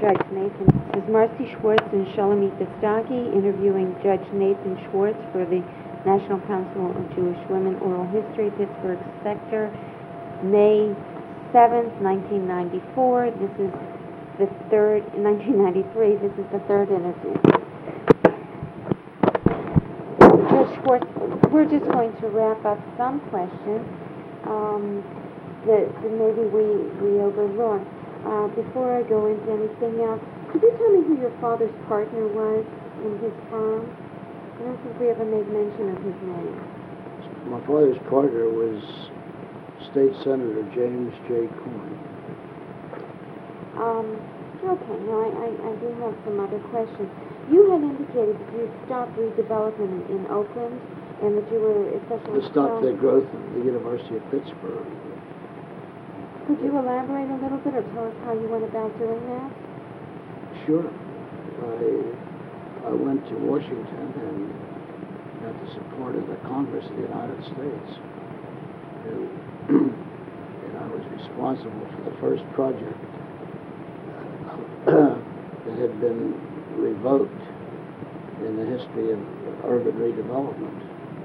Judge Nathan. This is Marcy Schwartz and Shulamit Destaki interviewing Judge Nathan Schwartz for the National Council of Jewish Women, Oral History, Pittsburgh Sector, May 7th, 1994. This is the third, 1993, this is the third interview. Judge Schwartz, we're just going to wrap up some questions that maybe we overlooked. Before I go into anything else, could you tell me who your father's partner was in his firm? I don't think we ever made mention of his name. My father's partner was State Senator James J. Coyne. Okay, now I do have some other questions. You had indicated that you stopped redevelopment in Oakland and that you were especially... To stop the growth of the University of Pittsburgh. Could you elaborate a little bit or tell us how you went about doing that? Sure. I went to Washington and got the support of the Congress of the United States. And I was responsible for the first project that had been revoked in the history of urban redevelopment.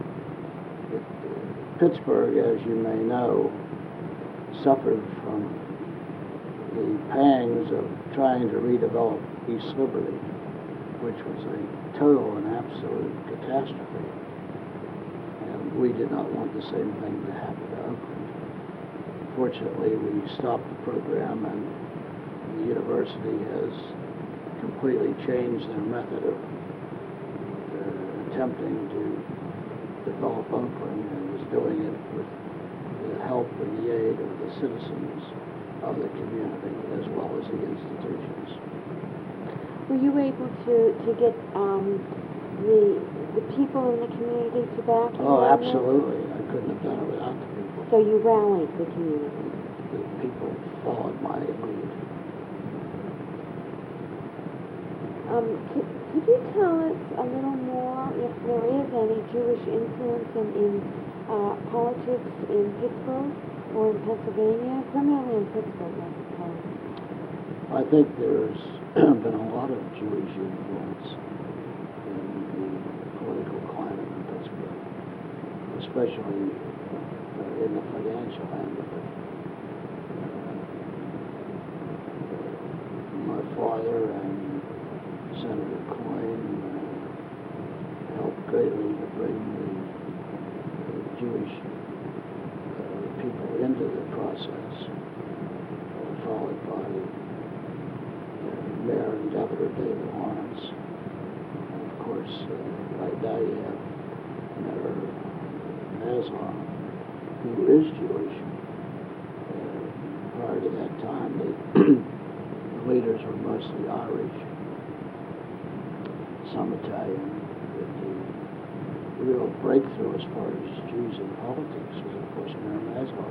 Pittsburgh, as you may know, suffered from the pangs of trying to redevelop East Liberty, which was a total and absolute catastrophe. And we did not want the same thing to happen to Oakland. Fortunately, we stopped the program, and the university has completely changed their method of attempting to develop Oakland, and is doing it with the help and the aid of the citizens of the community as well as the institutions. Were you able to get the people in the community to back you? Oh, absolutely. I couldn't have done it without the people. So you rallied the community? The people followed my lead. Could you tell us a little more if there is any Jewish influence in politics in Pittsburgh or in Pennsylvania? Primarily in Pittsburgh, I suppose. I think there's been a lot of Jewish influence in the political climate in Pittsburgh, especially in the financial end of it. My father and Senator Coyne helped greatly to bring the Jewish people into the process, followed by Mayor and Governor David Lawrence. And of course, right now you have Mayor Maslow, who is Jewish. Prior to that time, the leaders were mostly Irish, some Italian. The real breakthrough as far as Jews in politics was, of course, Mayor Maslow.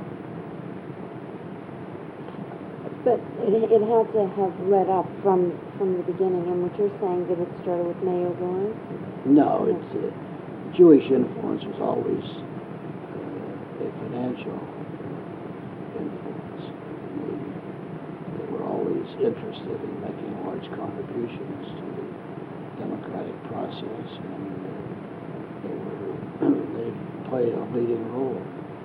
But it had to have led up from the beginning, and what you're saying that it started with Mayor Lawrence? No, Jewish influence was always a financial influence. They were always interested in making large contributions to the democratic process, and they played a leading role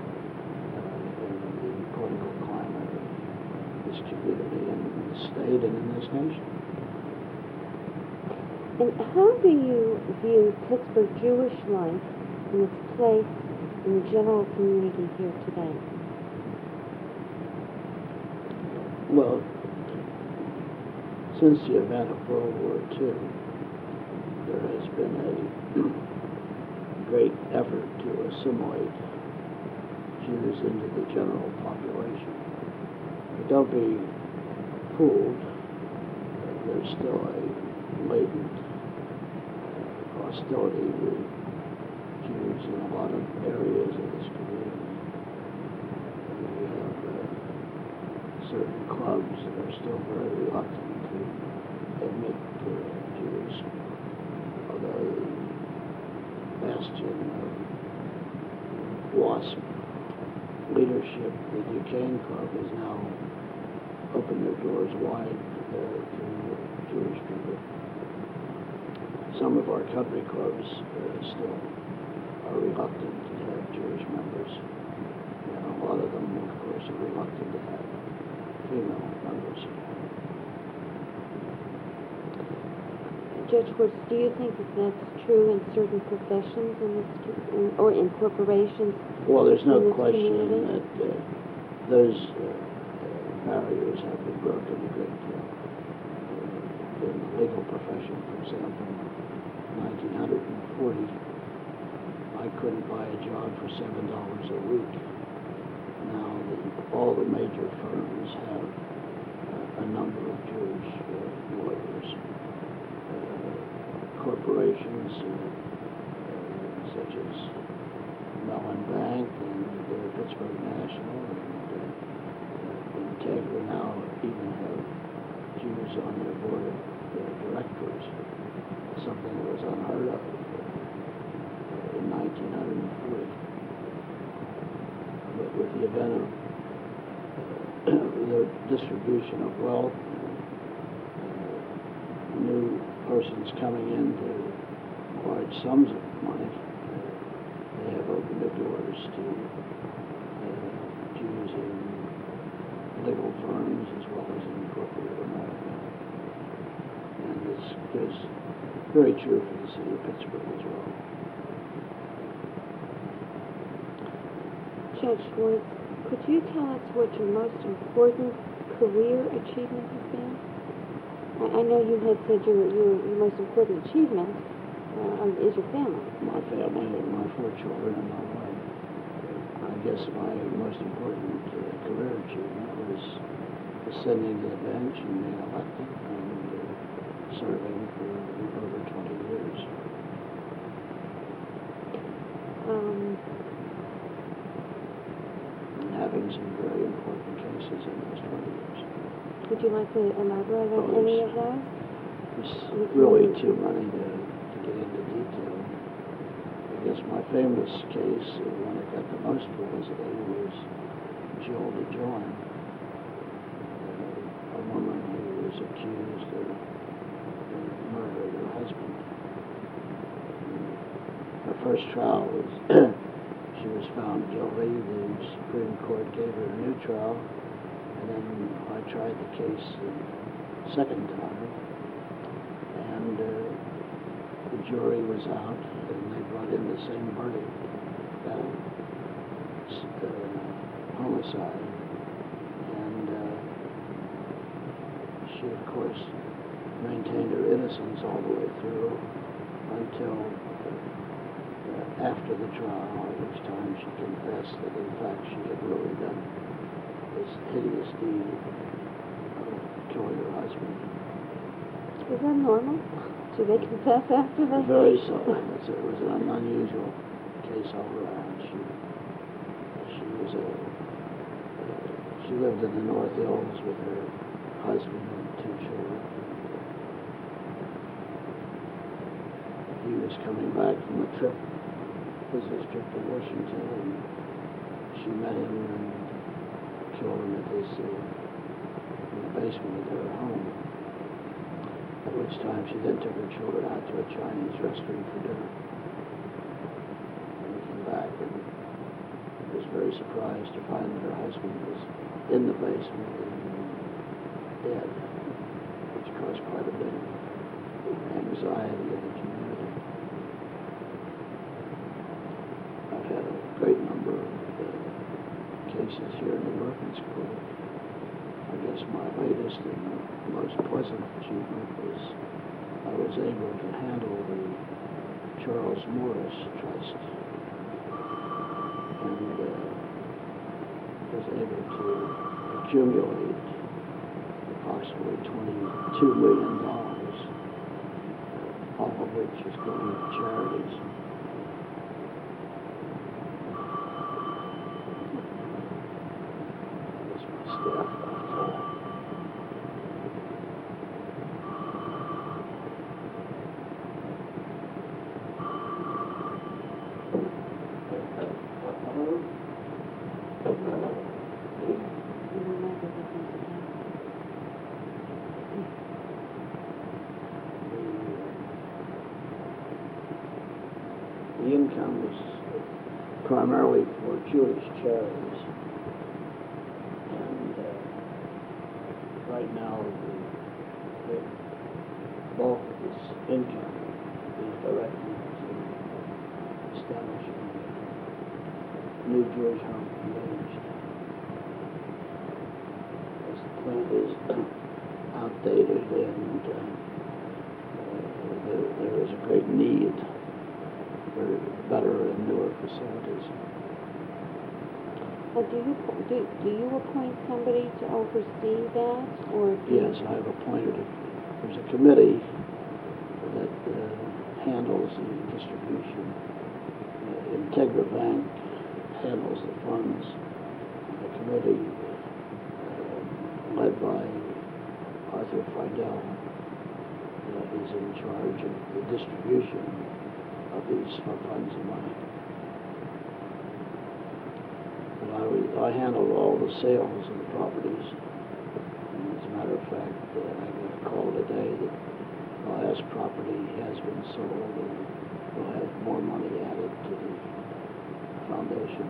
in the political climate of this community and in the state and in this nation. And how do you view Pittsburgh Jewish life and its place in the general community here today? Well, since the event of World War II, there has been a great effort to assimilate Jews into the general population. But don't be fooled. There's still a latent hostility with Jews in a lot of areas of this community. We have certain clubs that are still very reluctant to admit Jews, although the bastion of WASP leadership, the Duquesne Club, has now opened their doors wide to Jewish people. Some of our country clubs still are reluctant to have Jewish members. And a lot of them, of course, are reluctant to have female members. Judge Schwartz, do you think that that's true in certain professions or in corporations? Well, there's no in this question community? that those barriers have been broken a great deal. In the legal profession, for example, in 1940, I couldn't buy a job for $7 a week. Now, all the major firms have a number of Jewish lawyers. Corporations such as Mellon Bank and Pittsburgh National and Integra now even have Jews on their board of directors, something that was unheard of in 1940. But with the event of the distribution of wealth, new persons coming into large sums of money, they have opened the doors to Jews in legal firms as well as in corporate America. And this is very true for the city of Pittsburgh as well. Judge Schwartz, could you tell us what your most important career achievement has been? I know you had said your most important achievement is your family. My family and my 4 children and my wife. I guess my most important career achievement was ascending to the bench and being elected and serving for over 20 years. And having some very important cases in those 20 years. Would you like to elaborate on any of those? There's really too many to get into detail. I guess my famous case, one that got the most publicity, was Jill DeJoy, a woman who was accused of murdering her husband. Her first trial was, she was found guilty. The Supreme Court gave her a new trial. And then I tried the case the second time, and the jury was out, and they brought in the same verdict, homicide. And she, of course, maintained her innocence all the way through until after the trial, at which time she confessed that, in fact, she had really done this hideous deed of killing her husband. Is that normal? Do they confess after they? Very seldom. It was an unusual case all around. She lived in the North Hills with her husband and 2 children. He was coming back from a business trip to Washington, and she met him and killed him in the basement of their home. At which time she then took her children out to a Chinese restaurant for dinner. And he came back and was very surprised to find that her husband was in the basement and dead, which caused quite a bit of anxiety in the community. I've had a great number of cases here in the Orphan School. I guess my latest and most pleasant achievement was I was able to handle the Charles Morris Trust and was able to accumulate approximately $22 million, all of which is going to charities. income is primarily for Jewish charities. And right now, the bulk of this income is directed to establishing new Jewish home communities. As the plant is outdated and there is a great need for better and newer facilities. Do you appoint somebody to oversee that, or Yes, I've appointed there's a committee that handles the distribution. Integra Bank handles the funds. The committee, led by Arthur Friedel, is in charge of the distribution of these funds of money. But I handle all the sales of the properties. And as a matter of fact, I got a call today that the last property has been sold and we'll have more money added to the foundation.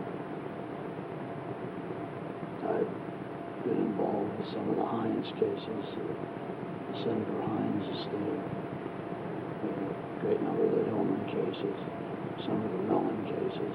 I've been involved with some of the Hines cases, Senator Hines' estate, a great number of the Hillman cases, some of the Mellon cases.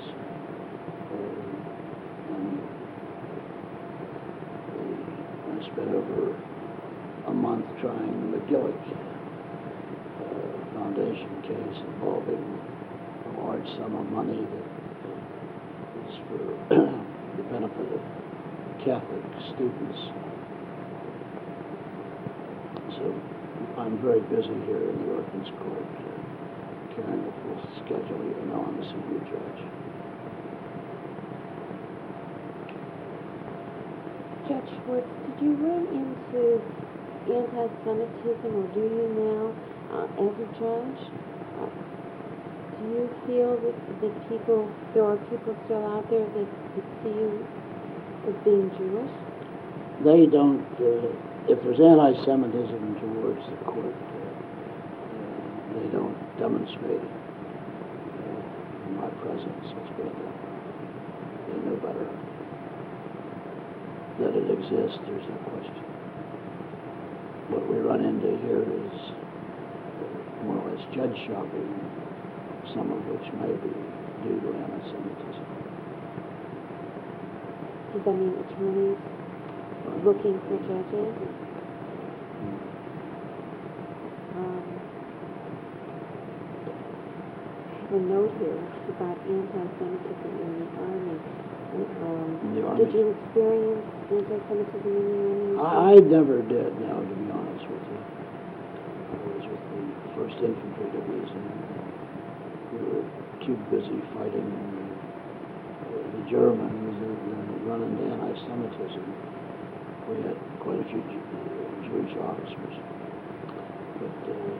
I spent over a month trying the McGillick Foundation case involving a large sum of money that is for the benefit of Catholic students. So I'm very busy here in the Ordinance Court, carrying a full schedule even though I'm a senior judge. Judge Schwartz, did you run into anti-Semitism, or do you now, as a judge? Do you feel that there are people still out there that see you as being Jewish? They don't, if there's anti-Semitism towards the court, they don't demonstrate it in my presence. They know better. That it exists, there's no question. What we run into here is more or less judge shopping, some of which may be due to anti-Semitism. Does that mean attorneys looking for judges? I have a note here about anti-Semitism in the Army. Did you experience anti-Semitism in the Army? I never did, now, to be honest with you. I was with the 1st Infantry Division. We were too busy fighting the Germans and run into anti-Semitism. We had quite a few Jewish officers. But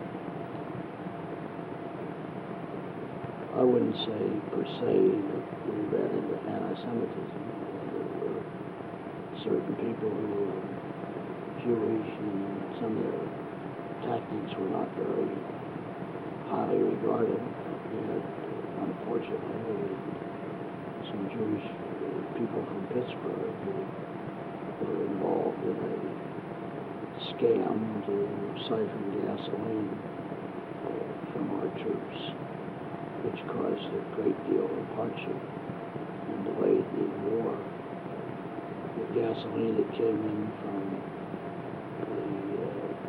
I wouldn't say per se that we ran into anti-Semitism. There were certain people who were Jewish, and some of their tactics were not very highly regarded. We had, unfortunately, some Jewish people from Pittsburgh who were involved in a scam to siphon gasoline from our troops, which caused a great deal of hardship and delayed the war. The gasoline that came in from the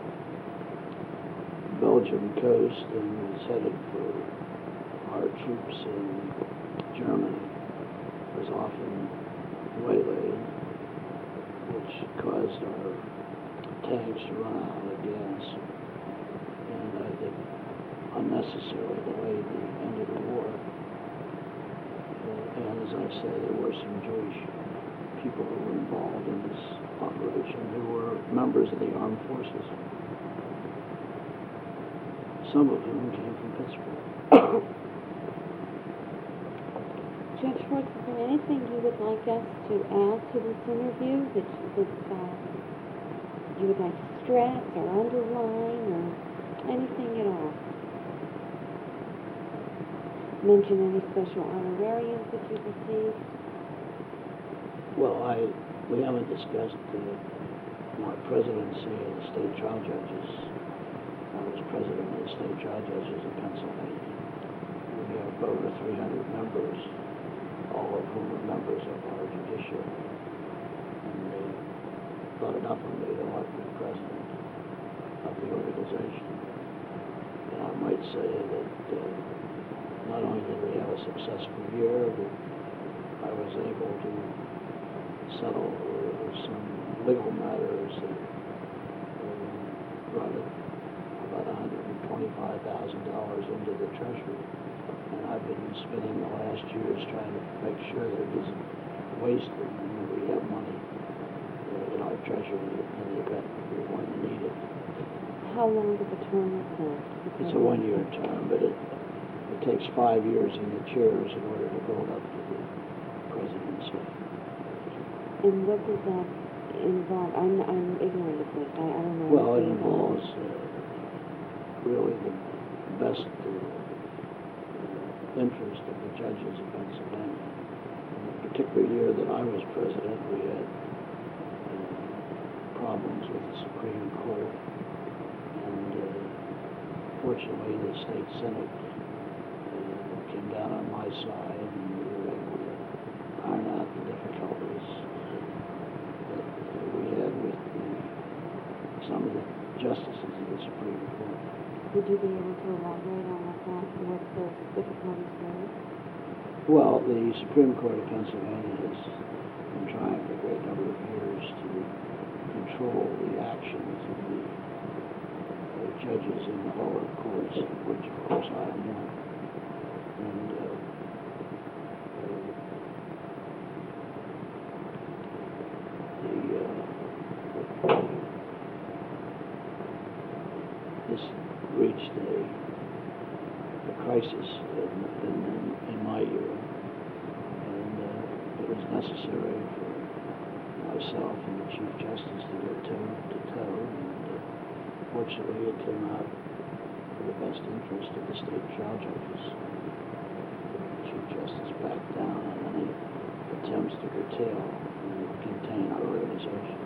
Belgian coast and was headed for our troops in Germany was often waylaid, which caused our tanks to run out of gas, and I think unnecessarily delayed the end of the war. And as I say, there were some Jewish people who were involved in this operation who were members of the armed forces, some of whom came from Pittsburgh. Judge Schwartz, is there anything you would like us to add to this interview that you would like to stress or underline, or anything at all? mention any special honorariums that you've received? Well, we haven't discussed my presidency of the state trial judges. I was president of the state trial judges in Pennsylvania. We have over 300 members, all of whom are members of our judiciary. And they thought enough of me to want me president of the organization. And I might say that not only did we have a successful year, but I was able to settle some legal matters that brought about $125,000 into the Treasury. And I've been spending the last years trying to make sure that it isn't wasted and that we have money in our Treasury in the event we're going to need it. How long of a term is that? It's a one-year term, but it takes 5 years in the chairs in order to build up to the presidency. And what does that involve? I'm ignorant of this. I don't know. Well, it anything about involves really the best interest of the judges of Pennsylvania. In the particular year that I was president, we had problems with the Supreme Court. And fortunately, the state Senate came down on my side, and we were able to iron out the difficulties that we had with some of the justices of the Supreme Court. Would you be able to elaborate on what those difficulties were? Well, the Supreme Court of Pennsylvania has been trying for a great number of years to control the actions of the judges in the lower courts, which of course I am one. And this reached a crisis in my year, and it was necessary for myself and the Chief Justice to go toe to toe, and fortunately it came out for the best interest of the state trial judges. The Chief Justice backed down on any attempts to curtail and contain our organization.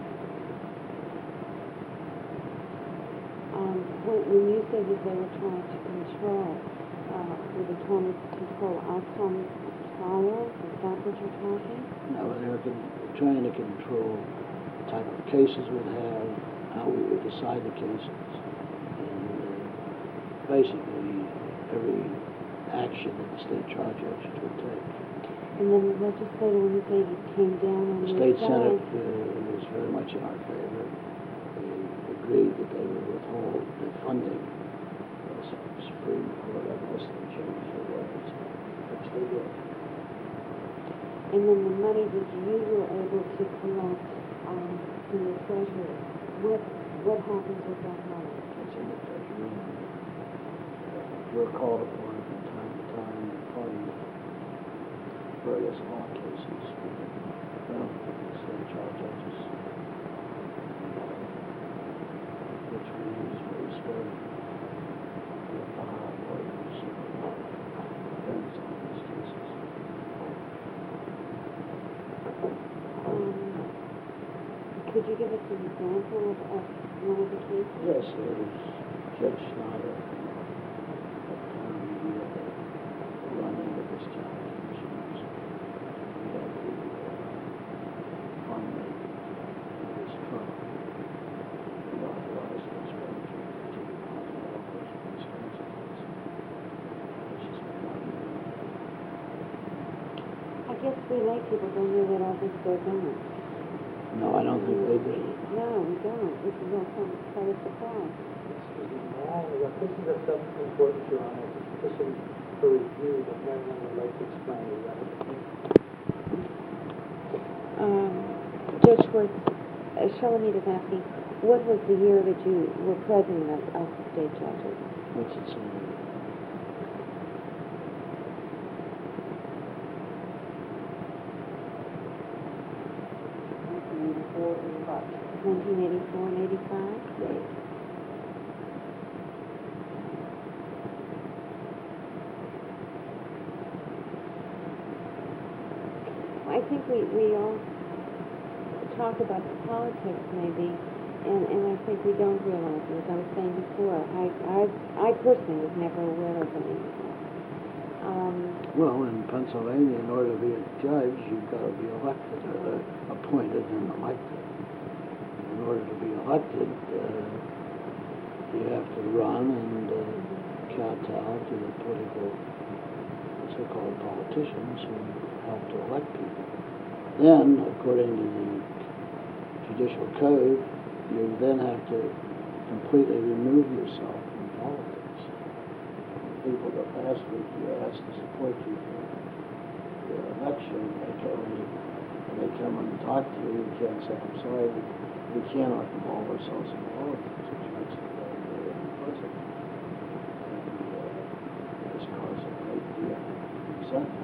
When you say that they were trying to control, were they trying to control outcomes of trials? Is that what you're talking? No, they were trying to control the type of cases we'd have, how we would decide the cases, and basically every action that the state trial judges would take. And then the legislature, when you say it came down on The your state side, Senate was very much in our favor. They agreed that they would withhold the funding of the Supreme Court unless they changed their ways, which they did. and then the money that you were able to collect from the treasury, what happens with that money? It's in the Treasury. We're called upon from time to time to fund various law cases for the state trial judges, which we use very sparingly. We have to hire lawyers and defense on these cases. Could you give us an example of one of the cases? Yes, there was Judge Snyder. At the time we had a run-in with this challenge insurance. We had to fund this truck. We authorized the expenditure to fund all those expenses, which is money. I guess we lay people don't know that all this goes on. No, I don't think they did. No, we don't. This is all quite a surprise. This is a substantive important, Your Honor. This is for review, but Marion would like to explain it. Judge Schwartz, Shulamit is asking, what was the year that you were president of the state judges? What's it say? 1984 and 85? Right. think we all talk about the politics maybe, and I think we don't realize it. As I was saying before, I personally was never aware of any of that. Well, in Pennsylvania, in order to be a judge, you've got to be elected, appointed and elected. In order to be elected, you have to run and kowtow to the political, so-called politicians who help to elect people. Then, according to the judicial code, you then have to completely remove yourself from politics. People that last week you asked to support you for the election, they come and talk to you, you can't say, I'm sorry, we cannot involve ourselves in politics, which makes it very unpleasant. And this causes a great deal of resentment.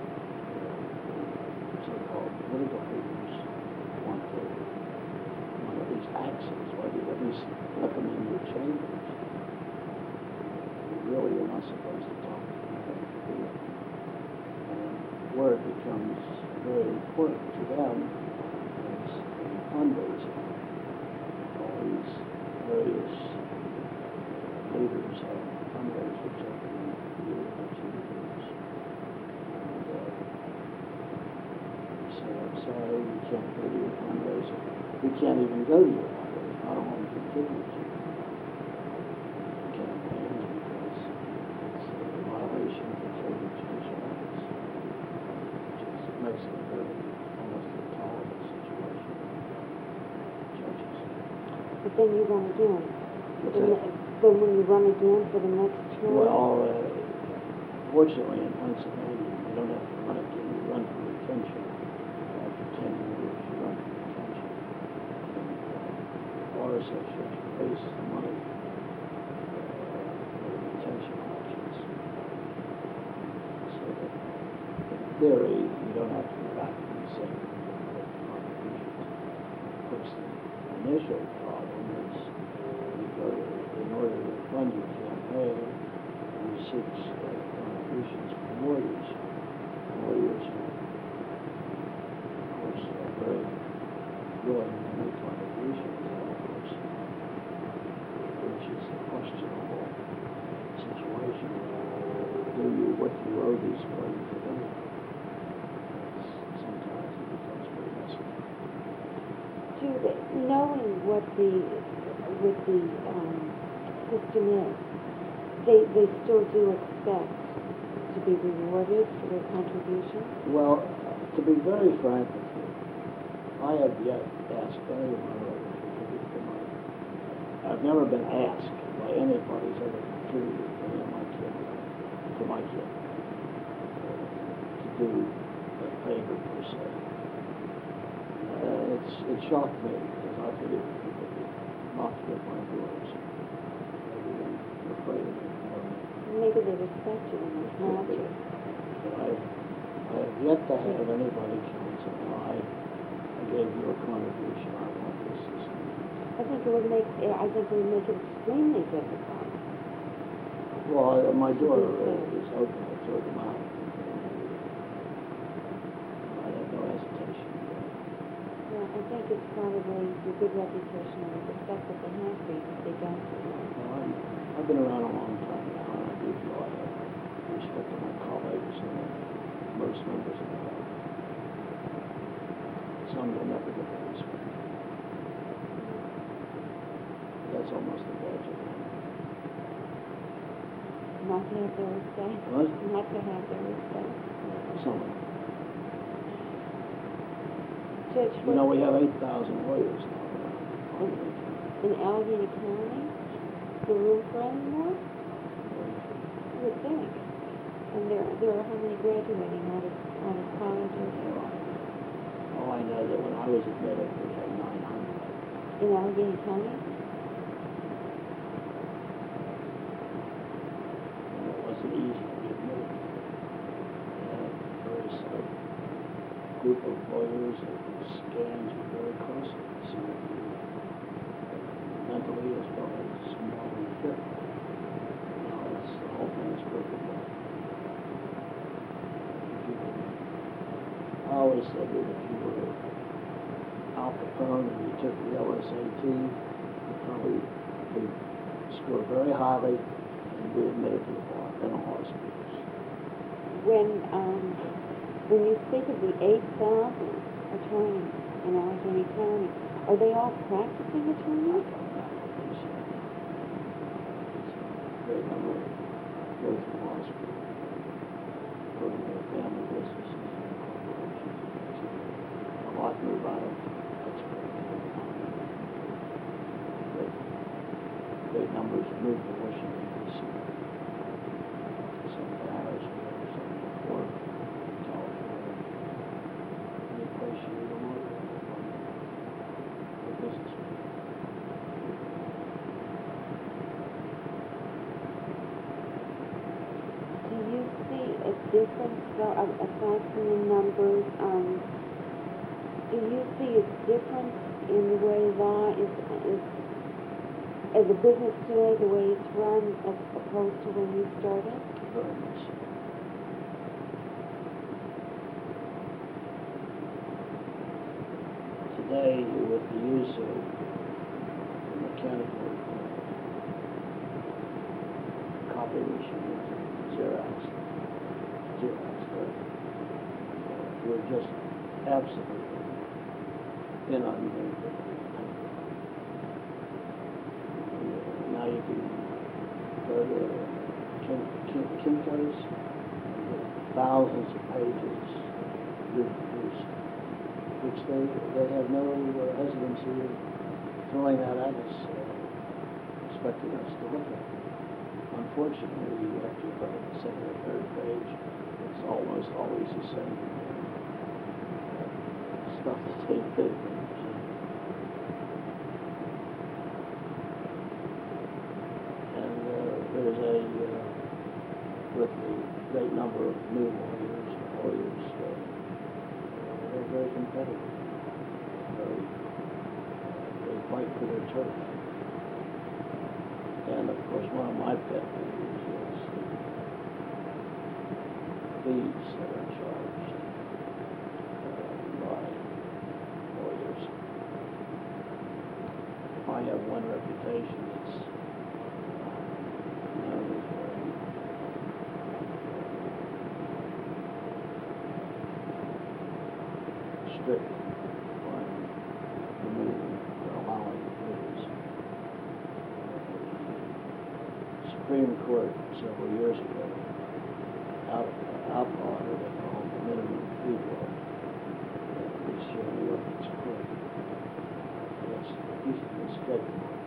So-called political leaders want at least access, want you to at least let them in your chambers. Really, you're not supposed to talk to them. And where it becomes very important to them is fundraising. All these various leaders have fundraisers every year or 2 years. And you say, I'm sorry, we can't go to your fundraiser. We can't even go to your fundraiser. I don't want to contribute to you. Makes it a very almost intolerable situation. Judges. But then you run again. What's Then that? then when you run again for the next term? Well, fortunately in Pennsylvania, you don't have to run again. You run for retention. After 10 years, you run for retention. And our association raises the money for the retention elections. So that in theory, you don't have to go back to the same contributions. Of course, the initial problem is in order to fund your campaign, you seek contributions from lawyers. Lawyers are, of course, very willing to make contributions, of course, which is a questionable situation. What do you owe these parties to them? Sometimes it becomes very messy. Knowing what the system is, they still do expect to be rewarded for their contribution? Well, to be very frank with you, I have yet asked anyone to contribute to money. I've never been asked by anybody who's ever contributed to any of my kids, to my kid, to do a favor per se. It shocked me because I figured people would knock at my doors. They would be afraid of me more than Maybe they respect you and acknowledge you. but I have yet to have anybody come and say, no, I gave you a contribution, I want this. I think it would make it extremely difficult. Well, my door is open, I throw them out. I have no hesitation. Well, I think it's probably the good reputation and the respect that they have for you that they don't do that. Well, I've been around a long time now, and I do feel I have respect for my colleagues and most members of the public. Some will never get that respect. That's almost a badge of honor. Not to have their respect. What? Not to have their respect. Some of them. Judge, You know, we have 8,000 lawyers now. in Allegheny County, is there room for any more? I would think. And there are how many graduating out of colleges? Oh, I know that when I was admitted, we had 900. In Allegheny County? And it wasn't easy to be admitted. There was a group of lawyers that was scanned you very closely to see if you mentally as well as morally fit. Now, the whole thing is perfect. I always I said that if you were Al Capone and you took the LSAT, you'd probably score very highly and be admitted to the bar in a law school. When you speak of the 8,000 attorneys in Allegheny County, are they all practicing attorneys? Great number go through law school, go to their family businesses and corporations. A lot move out of Pittsburgh. Great numbers move to Washington, D.C. Some to Harrisburg, some to Florida, California. Any place you go for business. Do you see a difference, though, aside from the numbers, do you see a difference in the way law is as a business today, the way it's run, as opposed to when you started? Very much so. Today, with the use of mechanical copy machines, Xerox, we're just absolutely inundated with paper. Now you can go to Kinko's and get thousands of pages reproduced, which they have no hesitancy in throwing that at us, expecting us to look at. Unfortunately, after about the second or third page, it's almost always the same stuff that they did. And there's with the great number of new lawyers, they're very competitive. They fight for their turf. And of course, one of my pet peeves is the fees that are charged by lawyers. I have one reputation that's known as very strict on removing or allowing fees. Supreme Court several years ago outlawed what they call the minimum fee law, which New York's court has instead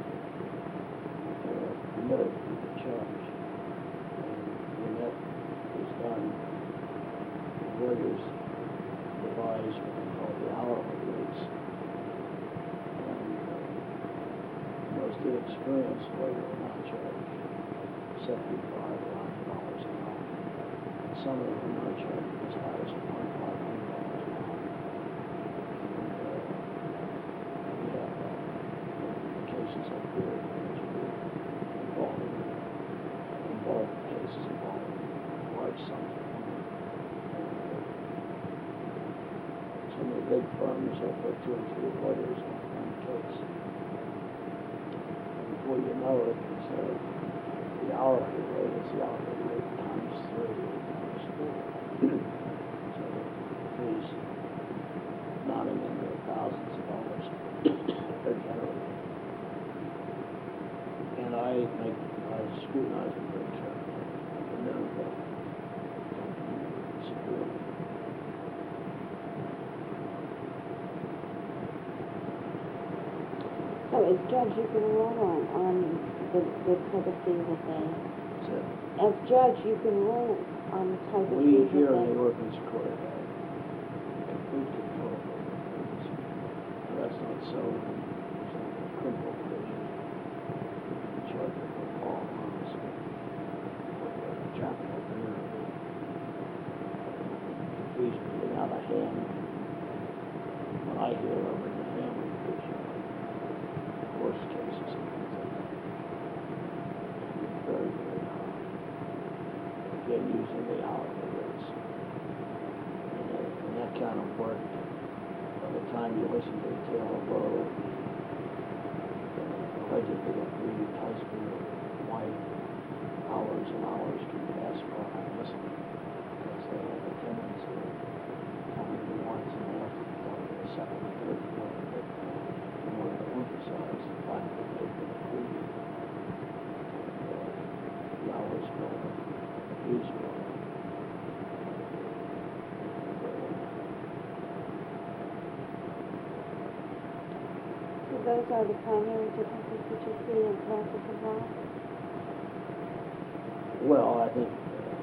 permitted to charge. And when that is done, lawyers devise what they call the hourly rates. And the most inexperienced lawyer will now charge $75 or $100 an hour. And some of them are now charging as high as $2,500 an hour. And we have cases up here involving cases involving large sums of money. Some of the big firms will put 2 or 3 lawyers on one case. And before you know it, instead of the hourly rate, it's the hourly rate times 3 or times 4. So the fees mounting into thousands of dollars are generated. And I scrutinize them very carefully. And then severely. So as judge, you can rule on the type of fee that they... So As judge, you can rule on the type of we fee here that in the they... Ordinance Court have complete control over things. Now, that's not so in some criminal division. In charge of the law office, or the chapel there. Fees are getting out of hand. When I hear over the family division, divorce cases and things like that, it's very, very high. Again, using the hourly rates. And that kind of work those are the primary differences that you see in practice and law? Well, I think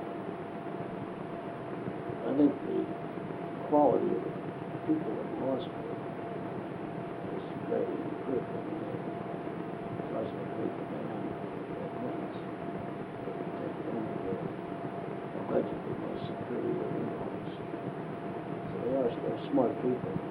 the quality of the people in law school is greatly improved. I mean, because of the demand at once, they can take only the allegedly most superior incomes. So they're smart people.